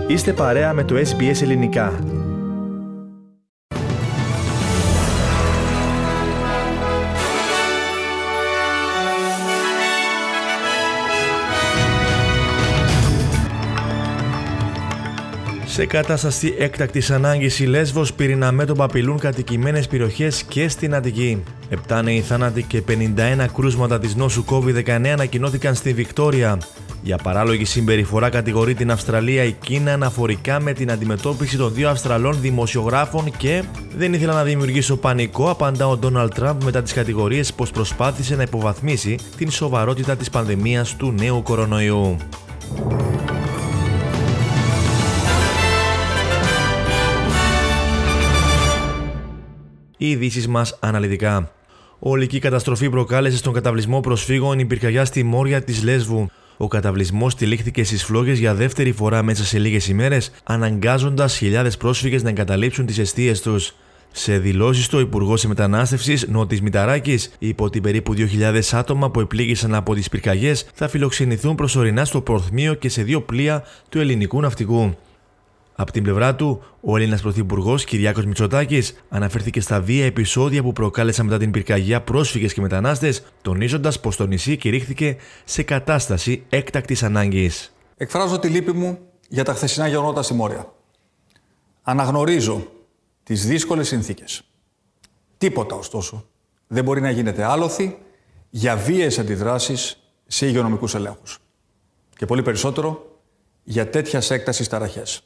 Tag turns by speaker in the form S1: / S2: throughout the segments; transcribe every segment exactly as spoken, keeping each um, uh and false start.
S1: Είστε παρέα με το ες μπι ες Ελληνικά. Σε κατάσταση έκτακτης ανάγκης η Λέσβος πυρηνά μέτωπα απειλούν κατοικημένες περιοχές και στην Αττική. Επτά νέοι θάνατοι και πενήντα ένα κρούσματα της νόσου κόβιντ δεκαεννέα ανακοινώθηκαν στη Βικτόρια. Για παράλογη συμπεριφορά κατηγορεί την Αυστραλία η Κίνα αναφορικά με την αντιμετώπιση των δύο Αυστραλών δημοσιογράφων και «Δεν ήθελα να δημιουργήσω πανικό», απαντά ο Ντόναλντ Τραμπ μετά τις κατηγορίες πως προσπάθησε να υποβαθμίσει την σοβαρότητα της πανδημίας του νέου κορονοϊού. Οι ειδήσεις μας αναλυτικά. Ολική καταστροφή προκάλεσε στον καταβλισμό προσφύγων η πυρκαγιά στη Μόρια της Λέσβου. Ο καταβλισμός τυλίχθηκε στις φλόγες για δεύτερη φορά μέσα σε λίγες ημέρες, αναγκάζοντας χιλιάδες πρόσφυγες να εγκαταλείψουν τις εστίες τους. Σε δηλώσεις του, ο Υπουργός Μετανάστευσης Νότης Μηταράκης είπε ότι περίπου δύο χιλιάδες άτομα που επλήγησαν από τις πυρκαγιές θα φιλοξενηθούν προσωρινά στο Πορθμίο και σε δύο πλοία του ελληνικού ναυτικού. Από την πλευρά του, ο Έλληνας Πρωθυπουργός Κυριάκος Μητσοτάκης αναφέρθηκε στα βία επεισόδια που προκάλεσαν μετά την πυρκαγιά πρόσφυγες και μετανάστες, τονίζοντας πως το νησί κηρύχθηκε σε κατάσταση έκτακτης ανάγκης.
S2: Εκφράζω τη λύπη μου για τα χθεσινά γεγονότα στη Μόρια. Αναγνωρίζω τις δύσκολες συνθήκες. Τίποτα, ωστόσο, δεν μπορεί να γίνεται άλοθη για βίαιες αντιδράσεις σε υγειονομικούς ελέγχους. Και πολύ περισσότερο για τέτοιας έκτασης ταραχές.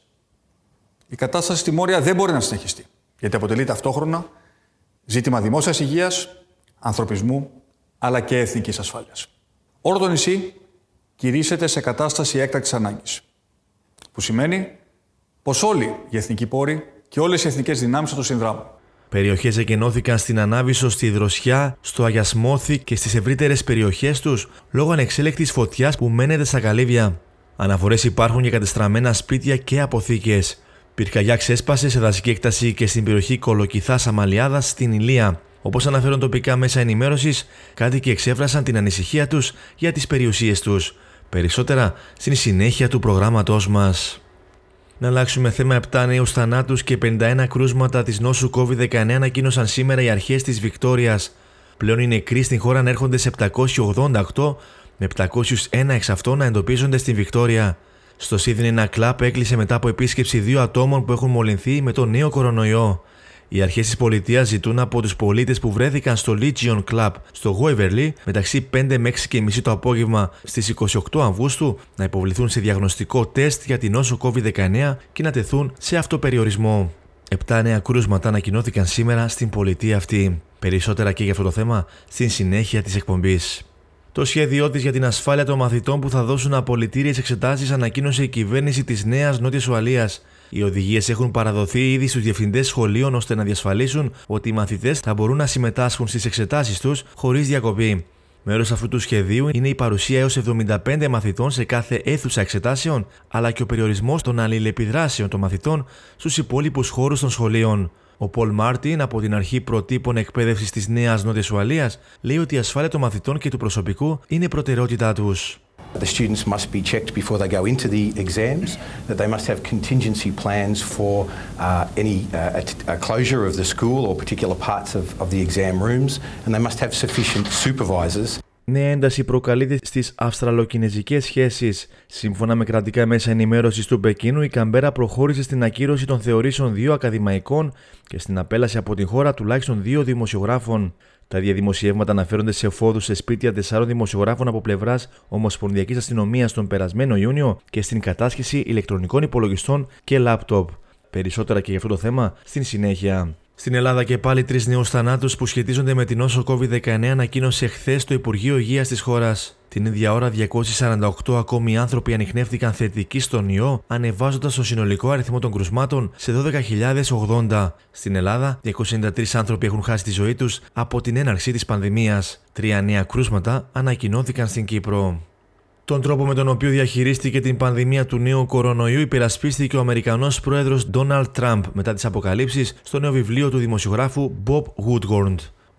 S2: Η κατάσταση στη Μόρια δεν μπορεί να συνεχιστεί, γιατί αποτελεί ταυτόχρονα ζήτημα δημόσιας υγείας, ανθρωπισμού, αλλά και εθνικής ασφάλειας. Όλο το νησί κηρύσσεται σε κατάσταση έκτακτης ανάγκης, που σημαίνει πως όλοι οι εθνικοί πόροι και όλες οι εθνικές δυνάμεις θα το συνδράμουν.
S1: Περιοχές εκενώθηκαν στην Ανάβησο, στη Δροσιά, στο Αγιασμόθι και στις ευρύτερες περιοχές τους λόγω ανεξέλεκτης φωτιάς που μένεται στα καλύβια. Αναφορές υπάρχουν για κατεστραμμένα σπίτια και αποθήκες. Πυρκαγιά ξέσπασε σε δασική έκταση και στην περιοχή Κολοκυθάς Αμαλιάδας στην Ηλία. Όπως αναφέρουν τοπικά μέσα ενημέρωσης, κάτοικοι εξέφρασαν την ανησυχία τους για τις περιουσίες τους. Περισσότερα στην συνέχεια του προγράμματός μας. Να αλλάξουμε θέμα. Επτά νέους θανάτους και πενήντα ένα κρούσματα της νόσου κόβιντ δεκαεννέα ανακοίνωσαν σήμερα οι αρχές της Βικτόριας. Πλέον οι νεκροί στην χώρα ανέρχονται σε επτακόσιοι ογδόντα οκτώ, με επτακόσιους ένα εξ αυτών να εντοπίζονται στην Βικτόρια. Στο Σίδνεϊ ένα κλαμπ έκλεισε μετά από επίσκεψη δύο ατόμων που έχουν μολυνθεί με τον νέο κορονοϊό. Οι αρχές της πολιτείας ζητούν από τους πολίτες που βρέθηκαν στο Legion Club στο Waverley μεταξύ πέντε με έξι και μισή το απόγευμα στις είκοσι οκτώ Αυγούστου να υποβληθούν σε διαγνωστικό τεστ για την νόσο κόβιντ δεκαεννέα και να τεθούν σε αυτοπεριορισμό. Επτά νέα κρούσματα ανακοινώθηκαν σήμερα στην πολιτεία αυτή. Περισσότερα και για αυτό το θέμα στην συνέχεια της εκπομπής. Το σχέδιό της για την ασφάλεια των μαθητών που θα δώσουν απολυτήριες εξετάσεις ανακοίνωσε η κυβέρνηση της Νέας Νότιας Ουαλίας. Οι οδηγίες έχουν παραδοθεί ήδη στους διευθυντές σχολείων ώστε να διασφαλίσουν ότι οι μαθητές θα μπορούν να συμμετάσχουν στις εξετάσεις τους χωρίς διακοπή. Μέρος αυτού του σχεδίου είναι η παρουσία έως εβδομήντα πέντε μαθητών σε κάθε αίθουσα εξετάσεων, αλλά και ο περιορισμός των αλληλεπιδράσεων των μαθητών στους υπόλοιπους χώρους των σχολείων. Ο Πολ Μάρτιν, από την Αρχή Προτύπων Εκπαίδευσης της Νέας Νότιας Ουαλίας, λέει ότι η ασφάλεια των μαθητών και του προσωπικού είναι προτεραιότητά τους.
S3: The students must be checked before they go into the exams, that they must have contingency plans for uh, any uh, a closure of the school or particular parts of, of the exam rooms, and they must have sufficient supervisors.
S1: Νέα ένταση προκαλείται στις αυστραλοκινεζικές σχέσεις. Σύμφωνα με κρατικά μέσα ενημέρωσης του Πεκίνου, η Καμπέρα προχώρησε στην ακύρωση των θεωρήσεων δύο ακαδημαϊκών και στην απέλαση από την χώρα τουλάχιστον δύο δημοσιογράφων. Τα ίδια δημοσιεύματα αναφέρονται σε εφόδους σε σπίτια τεσσάρων δημοσιογράφων από πλευράς Ομοσπονδιακής Αστυνομίας τον περασμένο Ιούνιο και στην κατάσχεση ηλεκτρονικών υπολογιστών και λάπτοπ. Περισσότερα και για αυτό το θέμα στην συνέχεια. Στην Ελλάδα και πάλι τρεις νέους θανάτους που σχετίζονται με την νόσο κόβιντ δεκαεννέα ανακοίνωσε χθες το Υπουργείο Υγείας της χώρας. Την ίδια ώρα, διακόσιοι σαράντα οκτώ ακόμη άνθρωποι ανιχνεύτηκαν θετικοί στον ιό, ανεβάζοντας το συνολικό αριθμό των κρουσμάτων σε δώδεκα χιλιάδες ογδόντα. Στην Ελλάδα, διακόσιοι ενενήντα τρεις άνθρωποι έχουν χάσει τη ζωή τους από την έναρξη της πανδημίας. Τρία νέα κρούσματα ανακοινώθηκαν στην Κύπρο. Τον τρόπο με τον οποίο διαχειρίστηκε την πανδημία του νέου κορονοϊού υπερασπίστηκε ο Αμερικανός πρόεδρος Ντόναλντ Τραμπ μετά τις αποκαλύψεις στο νέο βιβλίο του δημοσιογράφου Bob Woodward.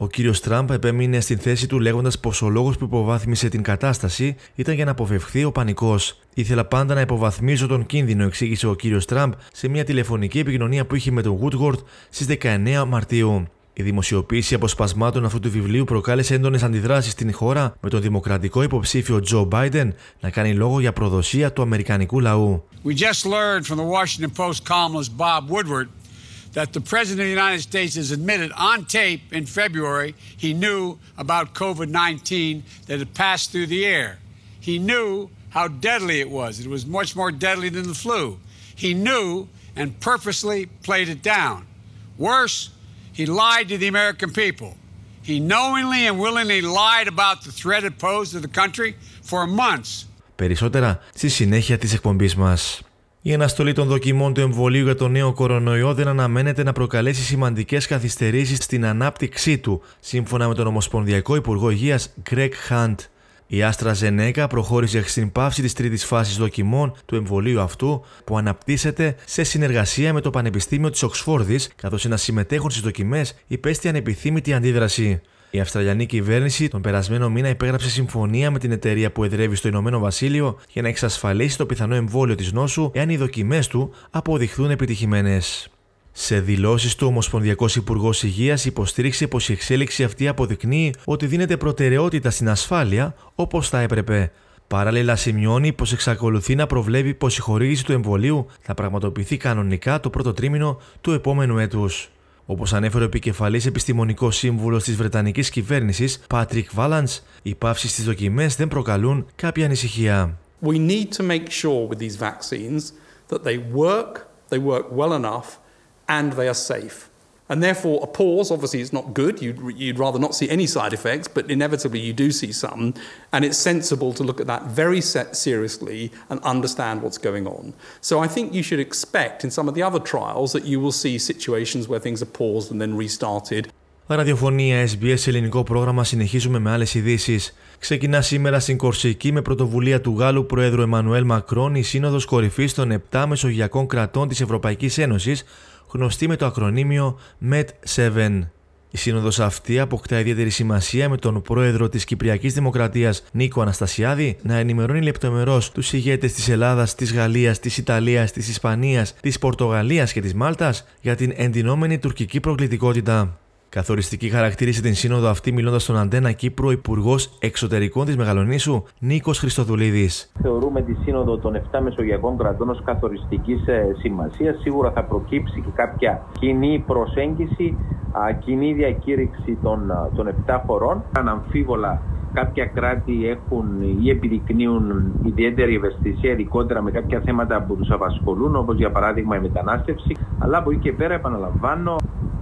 S1: Ο κύριος Τραμπ επέμεινε στην θέση του λέγοντας πως ο λόγος που υποβάθμισε την κατάσταση ήταν για να αποφευχθεί ο πανικός. Ήθελα πάντα να υποβαθμίζω τον κίνδυνο, εξήγησε ο κύριος Τραμπ σε μια τηλεφωνική επικοινωνία που είχε με τον Woodward στις δεκαεννέα Μαρτίου. Η δημοσιοποίηση αποσπασμάτων αυτού του βιβλίου προκάλεσε έντονες αντιδράσεις στην χώρα, με τον δημοκρατικό υποψήφιο Τζο Μπάιντεν να κάνει λόγο για προδοσία του αμερικανικού λαού.
S4: We just learned from the Washington Post columnist Bob Woodward that the President of the United States has admitted on tape in February he knew about COVID nineteen that had passed through the air. He knew how deadly it was. It was much more deadly than the flu. He knew and purposely played it down. Worse, he lied to the American people. He knowingly and willingly lied about the threat it posed to the country for months.
S1: Περισσότερα στη συνέχεια της εκπομπής μας. Η αναστολή των δοκιμών του εμβολίου για τον νέο κορονοϊό δεν αναμένεται να προκαλέσει σημαντικές καθυστερήσεις στην ανάπτυξή του, σύμφωνα με τον Ομοσπονδιακό Υπουργό Υγείας Greg Hunt. Η AstraZeneca προχώρησε στην πάυση της τρίτης φάσης δοκιμών του εμβολίου αυτού, που αναπτύσσεται σε συνεργασία με το Πανεπιστήμιο της Οξφόρδης, καθώς ένα συμμετέχον στις δοκιμές υπέστη ανεπιθύμητη αντίδραση. Η Αυστραλιανή κυβέρνηση τον περασμένο μήνα υπέγραψε συμφωνία με την εταιρεία που εδρεύει στο Ηνωμένο Βασίλειο για να εξασφαλίσει το πιθανό εμβόλιο της νόσου εάν οι δοκιμές του αποδειχθούν επιτυχημένες. Σε δηλώσεις του, ο Ομοσπονδιακός Υπουργός Υγείας υποστήριξε πως η εξέλιξη αυτή αποδεικνύει ότι δίνεται προτεραιότητα στην ασφάλεια όπως θα έπρεπε. Παράλληλα, σημειώνει πως εξακολουθεί να προβλέπει πως η χορήγηση του εμβολίου θα πραγματοποιηθεί κανονικά το πρώτο τρίμηνο του επόμενου έτους. Όπως ανέφερε ο επικεφαλής επιστημονικός σύμβουλος της Βρετανικής κυβέρνησης, Patrick Vallance, οι παύσεις στις δοκιμές δεν προκαλούν κάποια ανησυχία.
S5: We need to make sure with these vaccines that they work, they work well enough, and they are safe. And therefore, a pause, obviously, is not good. You'd, you'd rather not see any side effects, but inevitably you do see some. And it's sensible to look at that very seriously and understand what's going on. So I think you should expect in some of the other trials that you will see situations where things are paused and then restarted.
S1: Ραδιοφωνία ες μπι ες ελληνικό πρόγραμμα, συνεχίζουμε με άλλες ειδήσεις. Ξεκινά σήμερα στην Κορσική με πρωτοβουλία του Γάλλου Προέδρου Εμμανουέλ Μακρόν η Σύνοδος Κορυφής των επτά Μεσογειακών Κρατών της Ευρωπαϊκής Ένωσης, γνωστή με το ακρονίμιο μετ επτά. Η σύνοδος αυτή αποκτά ιδιαίτερη σημασία με τον πρόεδρο της Κυπριακής Δημοκρατίας Νίκο Αναστασιάδη να ενημερώνει λεπτομερώς τους ηγέτες της Ελλάδας, της Γαλλίας, της Ιταλίας, της Ισπανίας, της Πορτογαλίας και της Μάλτας για την εντυνόμενη τουρκική προκλητικότητα. Καθοριστική χαρακτήρισε την σύνοδο αυτή, μιλώντας στον Αντένα Κύπρο, ο Υπουργός Εξωτερικών της Μεγαλονήσου Νίκος Χριστοδουλίδης.
S6: Θεωρούμε τη σύνοδο των επτά Μεσογειακών κρατών ως καθοριστικής σημασίας. Σίγουρα θα προκύψει και κάποια κοινή προσέγγιση, κοινή διακήρυξη των, των επτά χωρών. Αναμφίβολα, κάποια κράτη έχουν ή επιδεικνύουν ιδιαίτερη ευαισθησία, ειδικότερα με κάποια θέματα που τους απασχολούν, όπως για παράδειγμα η μετανάστευση. Αλλά από εκεί και πέρα, επαναλαμβάνω,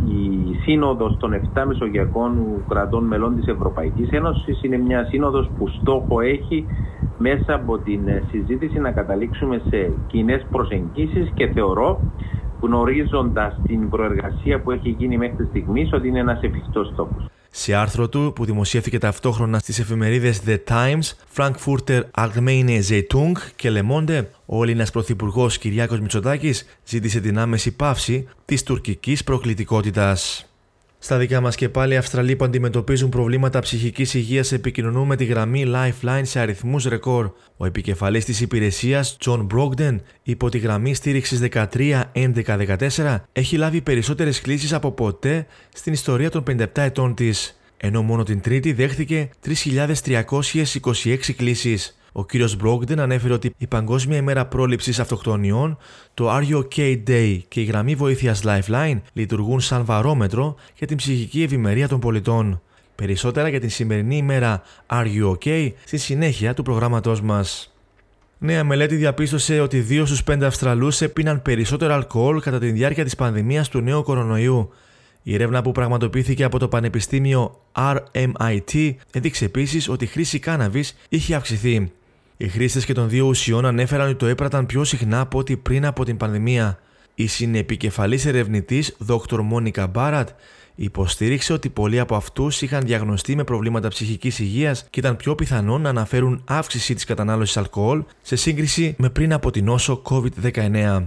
S6: η σύνοδος των επτά Μεσογειακών κρατών μελών της Ευρωπαϊκής Ένωσης είναι μια σύνοδος που στόχο έχει μέσα από την συζήτηση να καταλήξουμε σε κοινές προσεγγίσεις, και θεωρώ, γνωρίζοντας την προεργασία που έχει γίνει μέχρι στιγμής, ότι είναι ένας εφικτός στόχος.
S1: Σε άρθρο του, που δημοσιεύθηκε ταυτόχρονα στις εφημερίδες The Times, Frankfurter Allgemeine Zeitung και Le Monde, ο Έλληνας Πρωθυπουργός Κυριάκος Μητσοτάκης ζήτησε την άμεση πάυση της τουρκικής προκλητικότητας. Στα δικά μας και πάλι, οι Αυστραλοί που αντιμετωπίζουν προβλήματα ψυχικής υγείας επικοινωνούν με τη γραμμή Lifeline σε αριθμούς ρεκόρ. Ο επικεφαλής της υπηρεσίας, John Brogden, υπό τη γραμμή στήριξης δεκατρία έντεκα δεκατέσσερα, έχει λάβει περισσότερες κλήσεις από ποτέ στην ιστορία των πενήντα επτά ετών της, ενώ μόνο την Τρίτη δέχτηκε τρεις χιλιάδες τριακόσιες είκοσι έξι κλήσεις. Ο κύριος Brogden ανέφερε ότι η Παγκόσμια ημέρα πρόληψης αυτοκτονιών, το Are You OK Day και η γραμμή βοήθειας Lifeline λειτουργούν σαν βαρόμετρο για την ψυχική ευημερία των πολιτών. Περισσότερα για την σημερινή ημέρα Are You OK στη συνέχεια του προγράμματός μας. Νέα μελέτη διαπίστωσε ότι δύο στους πέντε Αυστραλούς έπιναν περισσότερο αλκοόλ κατά τη διάρκεια της πανδημίας του νέου κορονοϊού. Η έρευνα που πραγματοποιήθηκε από το Πανεπιστήμιο αρ εμ άι τι έδειξε επίσης ότι η χρήση κάναβης είχε αυξηθεί. Οι χρήστες και των δύο ουσιών ανέφεραν ότι το έπραταν πιο συχνά από ό,τι πριν από την πανδημία. Η συνεπικεφαλής ερευνητής Δόκτωρ Μόνικα Μπάρατ υποστήριξε ότι πολλοί από αυτούς είχαν διαγνωστεί με προβλήματα ψυχικής υγείας και ήταν πιο πιθανόν να αναφέρουν αύξηση της κατανάλωσης αλκοόλ σε σύγκριση με πριν από την νόσο κόβιντ δεκαεννέα.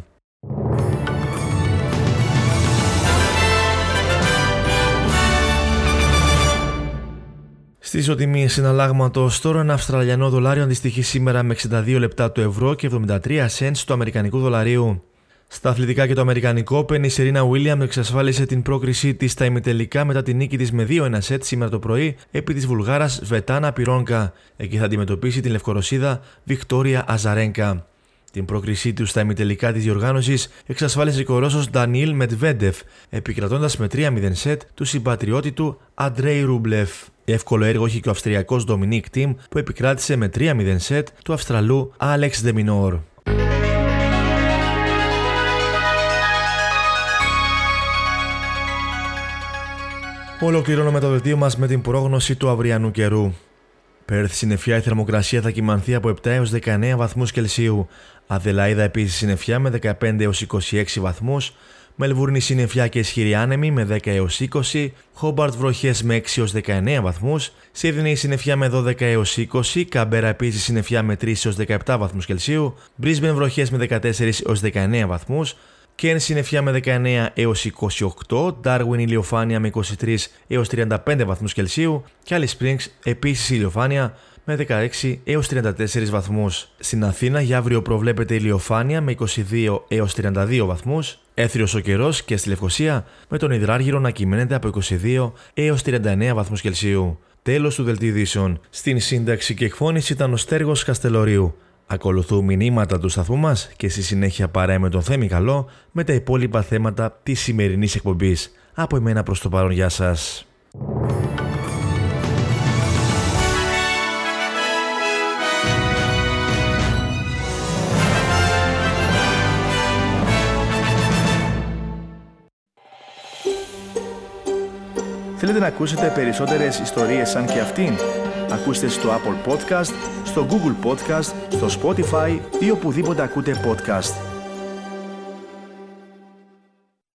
S1: Στη ισοτιμή συναλλάγματος, τώρα ένα Αυστραλιανό δολάριο αντιστοιχεί σήμερα με εξήντα δύο λεπτά του ευρώ και εβδομήντα τρία σεντ του αμερικανικού δολαρίου. Στα αθλητικά και το αμερικανικό όπεν, η Σερίνα Βίλιαμς εξασφάλισε την πρόκρισή της στα ημιτελικά μετά την νίκη της με δύο ένα σετ σήμερα το πρωί επί της Βουλγάρας Σβετάνα Πιρόνκα. Εκεί θα αντιμετωπίσει την Λευκορωσίδα Βικτόρια Αζαρένκα. Την πρόκρισή του στα ημιτελικά της διοργάνωσης εξασφάλισε και ο Ρώσος Ντανιήλ Μετβέντεφ, επικρατώντας με τρία μηδέν σετ του συμπατριώτη του Αντρέι Ρούμπλεφ. Εύκολο έργο είχε και ο Αυστριακός Ντομινίκ Τιμ που επικράτησε με τρία μηδέν σετ του Αυστραλού Άλεξ Ντεμινόρ. Ολοκληρώνουμε το δελτίο μας με την πρόγνωση του αυριανού καιρού. Πέρθ συννεφιά, η θερμοκρασία θα κυμανθεί από επτά έως δεκαεννέα βαθμούς Κελσίου. Αδελαΐδα επίσης συννεφιά με δεκαπέντε έως είκοσι έξι βαθμούς. Μελβούρνη συννεφιά και ισχυρή άνεμη με δέκα έως είκοσι. Χόμπαρτ βροχές με έξι έως δεκαεννέα βαθμούς. Σίδνεϊ συννεφιά με δώδεκα έως είκοσι. Καμπέρα επίσης συννεφιά με τρία έως δεκαεπτά βαθμούς Κελσίου. Μπρίσμπεν βροχές με δεκατέσσερα έως δεκαεννέα βαθμούς. Κέν συννεφιά με δεκαεννέα έως είκοσι οκτώ, Ντάρουιν ηλιοφάνεια με είκοσι τρία έως τριάντα πέντε βαθμούς Κελσίου και Alice Springs επίσης ηλιοφάνεια με δεκαέξι έως τριάντα τέσσερα βαθμούς. Στην Αθήνα για αύριο προβλέπεται ηλιοφάνεια με είκοσι δύο έως τριάντα δύο βαθμούς, έθριος ο καιρός και στη Λευκοσία με τον υδράργυρο να κυμαίνεται από είκοσι δύο έως τριάντα εννέα βαθμούς Κελσίου. Τέλος του δελτίου ειδήσεων. Στην σύνταξη και εκφώνηση ήταν ο Στέργος Καστελορίου. Ακολουθούν μηνύματα του σταθμού μας και στη συνέχεια παρέα με τον Θέμη Καλό με τα υπόλοιπα θέματα της σημερινής εκπομπής. Από εμένα προς το παρόν, γεια σας. Θέλετε να ακούσετε περισσότερες ιστορίες σαν και αυτήν? Ακούστε στο Apple Podcast, στο Google Podcast, στο Spotify ή οπουδήποτε ακούτε podcast.